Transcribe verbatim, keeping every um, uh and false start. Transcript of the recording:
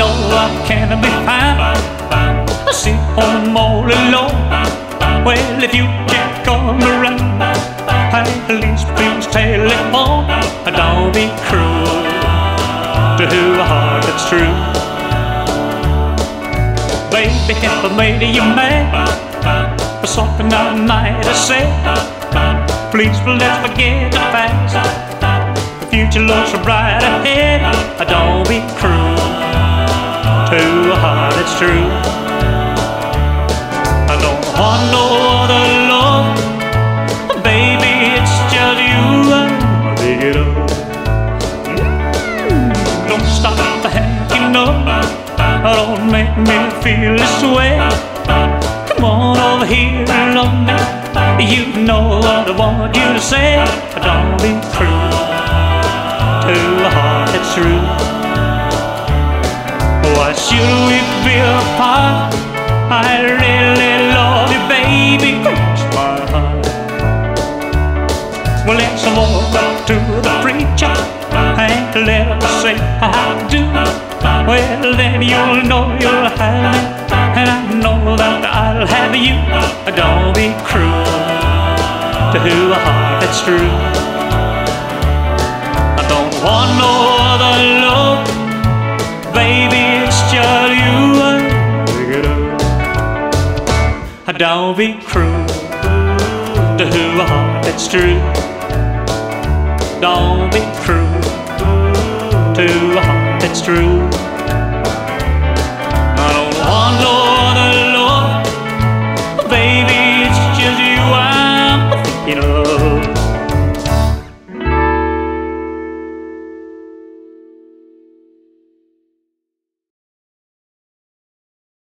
know I can't be found. I sit home all alone. Well, if you can't come around, at least please telephone. Don't be cruel to a heart that's true. Baby, if I made you mad for something I might have said, please let's forget the past. The future looks so bright ahead. Don't be cruel to a heart that's true. I don't want no other love, baby, it's just you. Pick it up. Don't stop hanging up. Don't make me feel this way. Come on over here and love me. You know what I want you to say. Don't be cruel to a heart that's true. Why should we be apart? I really love you, baby. Cross my heart. Well, let's walk up to the preacher and let us say I do. Well, then you'll know you'll have me, and I know that I'll have you. Don't be cruel to a heart that's true. I don't want no other love, baby, it's just you. Don't be cruel to a heart that's true. Don't be cruel to a heart that's true.